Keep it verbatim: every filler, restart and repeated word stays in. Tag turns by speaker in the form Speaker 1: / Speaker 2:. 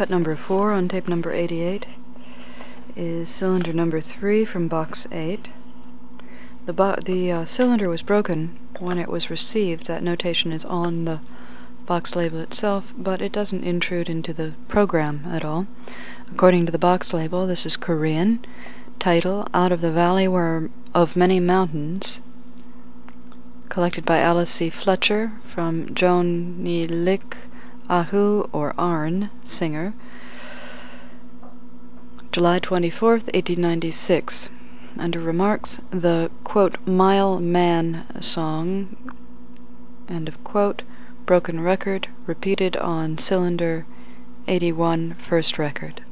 Speaker 1: Cut number four on tape number eighty-eight is cylinder number three from box eight. The, bo the uh, cylinder was broken when it was received. That notation is on the box label itself, but it doesn't intrude into the program at all. According to the box label, this is Korean. Title, Out of the Valley Where of Many Mountains, collected by Alice C. Fletcher from Joan Ni Lik Ahu or Arn, singer, July twenty-fourth, eighteen ninety-six. Under remarks, the, quote, Mile Man song, end of quote, broken record, repeated on cylinder eighty-one, first record.